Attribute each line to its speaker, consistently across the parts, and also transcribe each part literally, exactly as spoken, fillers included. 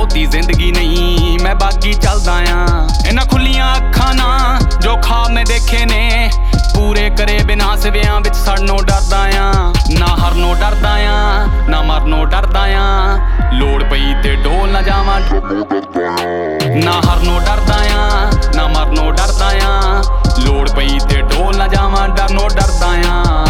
Speaker 1: ਬਹੁਤੀ ਜ਼ਿੰਦਗੀ ਨਹੀਂ ਮੈਂ ਬਾਗੀ ਚੱਲਦਾ ਆਂ। ਇਹਨਾਂ ਖੁੱਲੀਆਂ ਅੱਖਾਂ ਨਾ ਜੋ ਖਾਬ ਮੈਂ ਦੇਖੇ ਨੇ ਪੂਰੇ ਕਰੇ ਬਿਨਾਂ ਸਿਵਿਆਂ ਵਿੱਚ ਸੜਨੋਂ ਡਰਦਾ ਆਂ। ਨਾ ਹਰਨੋਂ ਡਰਦਾ ਆਂ ਨਾ ਮਰਨੋਂ ਡਰਦਾ ਆਂ, ਲੋੜ ਪਈ ਤੇ ਡੋਲ ਨਾ ਜਾਵਾਂ ਨਾ ਹਰਨੋਂ ਡਰਦਾ ਆਂ ਨਾ ਮਰਨੋਂ ਡਰਦਾ ਆਂ, ਲੋੜ ਪਈ ਤੇ ਡੋਲ ਨਾ ਜਾਵਾਂ ਡਰਨੋਂ ਡਰਦਾ ਆਂ।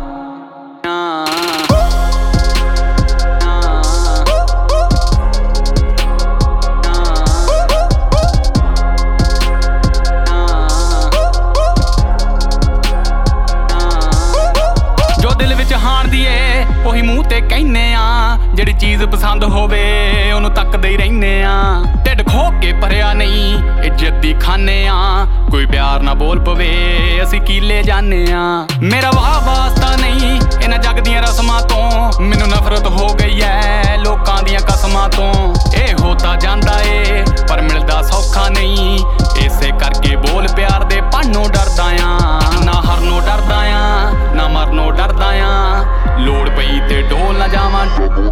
Speaker 1: ਉਹੀ ਮੂੰਹ ਤੇ ਕਹਿੰਨੇ ਆ, ਜਿਹੜੀ ਚੀਜ਼ ਪਸੰਦ ਹੋਵੇ ਉਹਨੂੰ ਤੱਕਦੇ ਹੀ ਰਹਿੰਦੇ ਆ। ਢਿੱਡ ਖੋ ਕੇ ਭਰਿਆ ਨਹੀਂ ਇੱਜ਼ਤ ਦੀ ਖਾਨੇ ਆ, ਕੋਈ ਪਿਆਰ ਨਾ ਬੋਲ ਪਵੇ ਅਸੀਂ ਕੀਲੇ ਜਾਨੇ ਆ। ਮੇਰਾ ਵਾਹ ਵਾਸਤਾ ਨਹੀਂ ਇਹਨਾਂ ਜੱਗ ਦੀਆਂ ਰਸਮਾਂ ਤੋਂ, ਮੈਨੂੰ ਨਫ਼ਰਤ ਹੋ ਗਈ ਐ ਲੋਕਾਂ ਦੀਆਂ ਕਸਮਾਂ ਤੋਂ। ਇਹ ਹੋ ਤਾਂ ਜਾਂਦਾ ਏ ਪਰ ਮਿਲਦਾ ਸੌਖਾ ਨਹੀਂ, ਇਸੇ ਕਰਕੇ ਬੋਲ ਪਿਆਰ ਦੇ ਪਾਣੋਂ ਡਰਦਾ ਆ। ਨਾ ਹਰਨੋਂ ਡਰਦਾ ਆ ਨਾ ਮਰਨੋਂ ਡਰਦਾ ਆ, ਲੋੜ ਪਈ ਤੇ ਡੋਲ ਨਾ ਜਾਵਾਂ।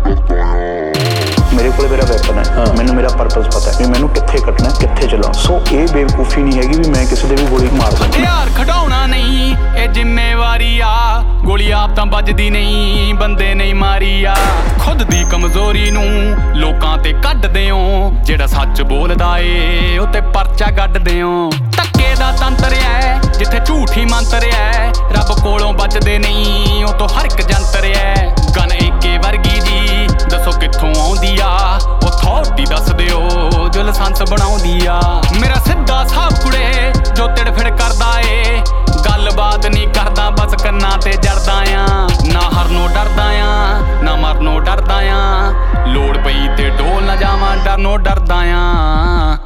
Speaker 2: ਮੇਰੇ ਕੋਲ ਮੇਰਾ ਵੈਪਨ ਹੈ, ਮੈਨੂੰ ਮੇਰਾ ਪਰਪਸ ਪਤਾ ਹੈ ਮੈਨੂੰ ਕਿੱਥੇ ਕੱਟਣਾ ਕਿੱਥੇ ਚਲਾਉਣਾ। ਸੋ ਇਹ ਬੇਵਕੂਫੀ ਨਹੀਂ ਹੈਗੀ ਵੀ ਮੈਂ ਕਿਸੇ ਦੇ ਵੀ ਗੋਲੀ ਮਾਰ ਸਕਦਾ।
Speaker 1: ਯਾਰ ਖਡਾਉਣਾ ਨਹੀਂ ਇਹ ਜ਼ਿੰਮੇਵਾਰੀ ਆ, ਗੋਲੀ ਆਪ ਤਾਂ ਵੱਜਦੀ ਨਹੀਂ ਬੰਦੇ ਨਹੀਂ ਮਾਰੀ ਆ। ਖੁਦ ਦੀ ਕਮਜ਼ੋਰੀ ਨੂੰ ਲੋਕਾਂ ਤੇ ਕੱਢਦੇ ਓ, ਜਿਹੜਾ ਸੱਚ ਬੋਲਦਾ ਏ ਉਹ ਤੇ ਪਰਚਾ ਕੱਢਦੇ ਓ। ਧੱਕੇ ਦਾ ਤੰਤਰ ਐ ਜਿੱਥੇ ਝੂਠੀ ਮੰਤਰ ਐ, ਰੱਬ ਕੋਲੋਂ ਬਚਦੇ ਨਹੀਂ ਉਹ ਤੋਂ ਹਰ ਇੱਕ ਜੰਤਰ ਐ। ਗਨ ਏਕੇ ਵਰਗੀ ਜੀ ਦੱਸੋ ਕਿੱਥੋਂ ਆਉਂਦੀ ਆ, ਉਹ ਥੋੜੀ ਦੱਸ ਦਿਓ ਜੋ ਲਾਇਸੈਂਸ ਬਣਾਉਂਦੀ ਆ। ਮੇਰਾ ਸਿੱਧਾ ਸਾਬ ਕੁੜੇ ਜੋ ਤਿੜ ਫਿੜ ਕਰਦਾ ਏ, ਗੱਲਬਾਤ ਨਹੀਂ ਕਰਦਾ ਬਸ ਕੰਨਾਂ ਤੇ ਜਰਦਾ ਆ। ਨਾ ਹਰਨੋਂ ਡਰਦਾ ਆ ਨਾ ਮਰਨੋਂ ਡਰਦਾ ਆ, ਲੋੜ ਪਈ ਤੇ ਡੋਲ ਨਾ ਜਾਵਾਂ ਡਰਨੋਂ ਡਰਦਾ ਆ।